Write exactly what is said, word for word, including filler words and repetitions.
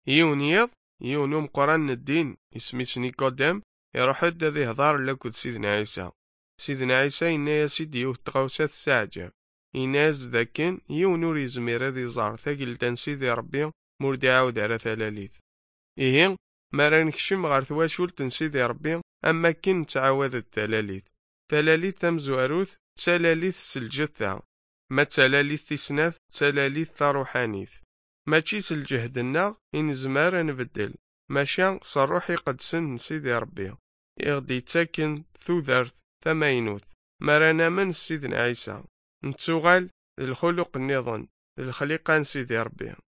يون يض يون مقران الدين اسميس نيكوديم يروح دا ذي هضار لكود سيدنا عيسى. سيدنا عيسى إنا يا سيدي يوث تغوسات الساعجة إناز ذاكن يون ور يزمير ذي زار ثاقلتان سيدي ربي مورد يعاود على ثلاليث. إيه ما رانكشم غار ثواشولت سيدي ربي أما كن تعاود التلاليث. تلاليث تمزواروث تلاليث سلجثة ما تلاليث تسناث تلاليث روحانيث. ماشي سلجهدنا إن زمار نبدل ماشا صروحي قد سن سيدي ربي يغدي تاكن ثوذرث ثماينوث مرانا من سيدنا عيسى نتوغال الخلق النظام الخليقان سيدي ربي.